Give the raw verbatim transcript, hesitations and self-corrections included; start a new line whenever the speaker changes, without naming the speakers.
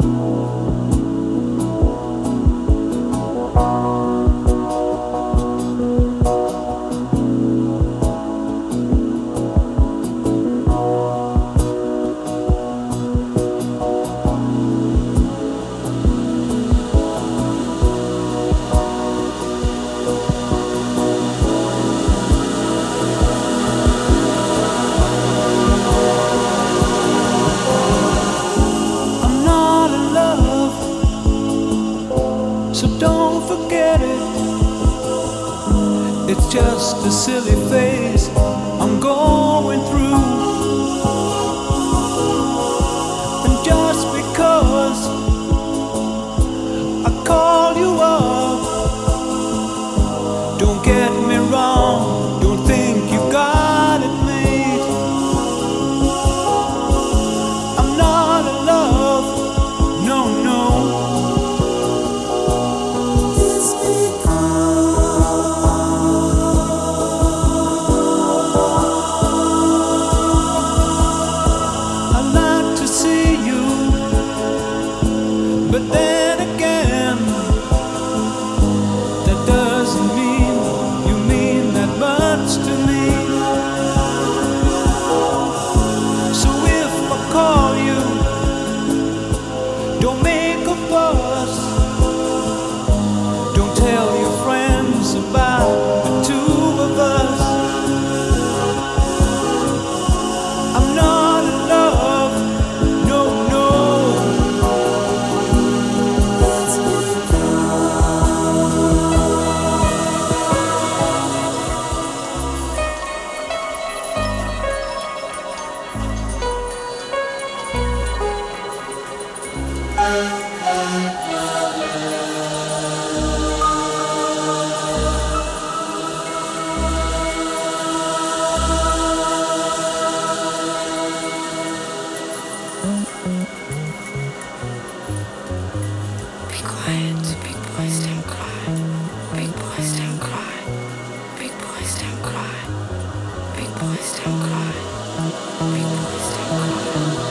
It's just a silly phase I'm going through. And just because I call you up, don't get me wrong, don't think you got it made. I'm not in love, no, no. But then again, that doesn't mean you mean that much to me. So if I call you, don't make a fuss. Don't tell your friends about the two of us. I'm not in love, no, no.
Be quiet, big boys don't cry. Big boys don't cry. Big boys don't cry. Big boys don't cry. Big boys don't cry.